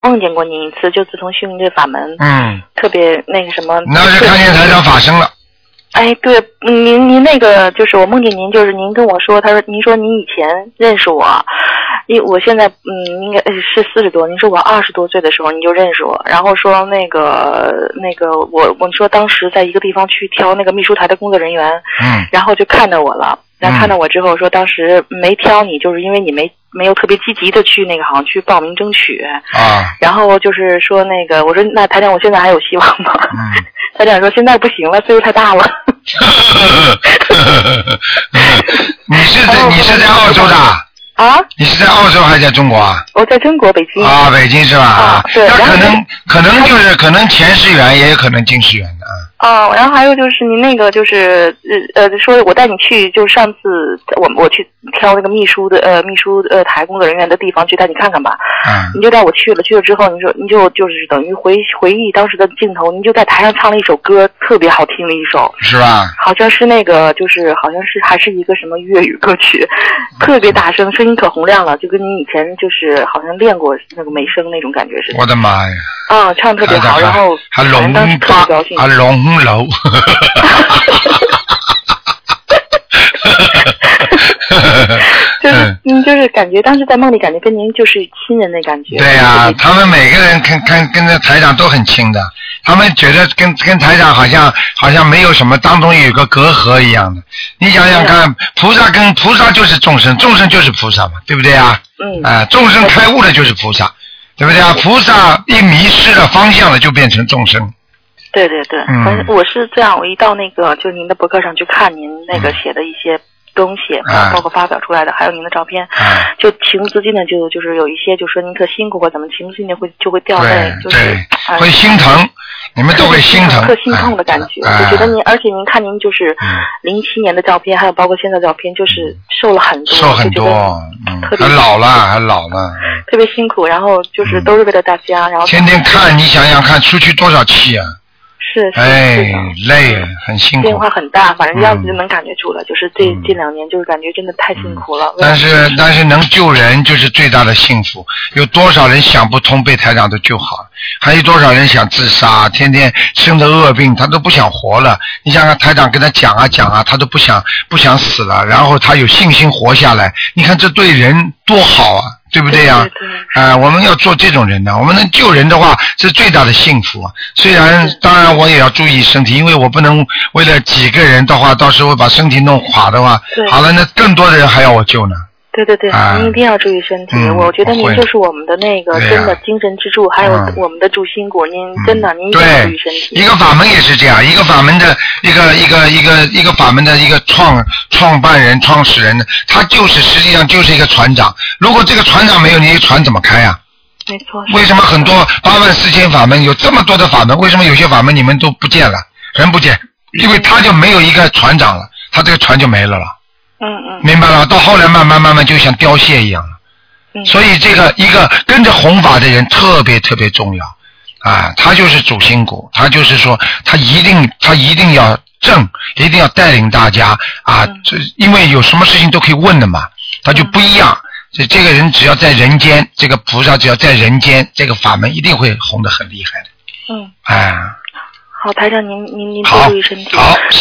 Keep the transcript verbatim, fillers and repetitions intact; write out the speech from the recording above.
梦见过您一次，就自从修您这法门， 嗯， 特别那个什么。 那是看见台长法身了。 哎，对，您您那个就是我梦见您，就是您跟我说，他说您说您以前认识我，因我现在嗯应该是四十多，您说我二十多岁的时候您就认识我，然后说那个那个我我说当时在一个地方去挑那个秘书台的工作人员， 嗯， 然后就看到我了。然后看到我之后说，当时没挑你，就是因为你没没有特别积极的去那个，好像去报名争取啊。然后就是说那个，我说那台长，我现在还有希望吗？ 嗯。 台长说现在不行了，岁数太大了。 你是在你是在澳洲的？ 啊？ 你是在澳洲还是在中国啊？ 我在中国北京。 啊，北京是吧？ 啊，对。 那可能可能就是可能前世缘，也有可能今世缘的啊。 哦，然后还有就是你那个就是呃呃说我带你去，就上次我我去挑那个秘书的呃秘书呃台工作人员的地方去带你看看吧。 嗯。 你就带我去了，去了之后你说你就就是等于回回忆当时的镜头，你就在台上唱了一首歌，特别好听的一首。 是吧？ 好像是那个就是好像是还是一个什么粤语歌曲，特别大声，声音可洪亮了，就跟你以前就是好像练过那个美声那种感觉似的。 我的妈呀！ 啊，唱特别好，然后还龙巴，还龙楼。 就是嗯，就是感觉当时在梦里感觉跟您就是亲人的感觉。 对呀、啊，他们每个人跟跟跟着台长都很亲的，他们觉得跟跟台长好像好像没有什么当中有个隔阂一样的。你想想看，菩萨跟菩萨就是众生，众生就是菩萨嘛，对不对啊？ 嗯。 啊、呃，众生开悟了就是菩萨，对不对啊？菩萨一迷失了方向了，就变成众生。 对对对，反正、嗯、我是这样，我一到那个就您的博客上去看您那个写的一些东西， 嗯、 包括发表出来的，还有您的照片， 嗯、 就情不自禁的就就是有一些就说您特辛苦或怎么情不自禁的会就会掉泪，就是对、会心疼，你们都会心疼， 特心痛的感觉。 嗯、 我觉得您，而且您看您就是零七年的照片，还有包括现在照片，就是瘦了很多， 瘦很多， 嗯，特别还老了，还老了， 特别辛苦，然后就是都是为了大家，然后天天看，你想想看，出去多少气啊！ 是是哎，累，很辛苦。 变化很大，反正样子就能感觉出来，嗯、就是这这两年就是感觉真的太辛苦了。 嗯、但是但是能救人就是最大的幸福。有多少人想不通被台长都救好了，还有多少人想自杀，天天生着恶病，他都不想活了。你想想台长跟他讲啊讲啊，他都不想不想死了，然后他有信心活下来。你看这对人多好啊！对不对呀、啊？啊、呃，我们要做这种人的，我们能救人的话是最大的幸福啊。虽然当然我也要注意身体，因为我不能为了几个人的话，到时候把身体弄垮的话，好了，那更多的人还要我救呢。 对对对，啊、您一定要注意身体。嗯、我觉得您就是我们的那个真的精神支柱，还有我们的主心骨。您真的，您一定要注意身体。 一个法门也是这样，一个法门的一个一个一个一个法门的一个创创办人、创始人，他就是实际上就是一个船长。如果这个船长没有，你的船怎么开啊？ 没错。 为什么很多八万四千法门有这么多的法门？为什么有些法门你们都不见了，人不见？因为他就没有一个船长了，他这个船就没了了。 嗯嗯， 明白了，到后来慢慢慢慢就像凋谢一样了。嗯，所以这个一个跟着弘法的人特别特别重要啊，他就是主心骨，他就是说他一定他一定要正，一定要带领大家啊，这、嗯、因为有什么事情都可以问的嘛，他就不一样。这、嗯、这个人只要在人间，这个菩萨只要在人间，这个法门一定会红得很厉害的。 嗯， 哎。 好，台长您您您多注意身体。 好。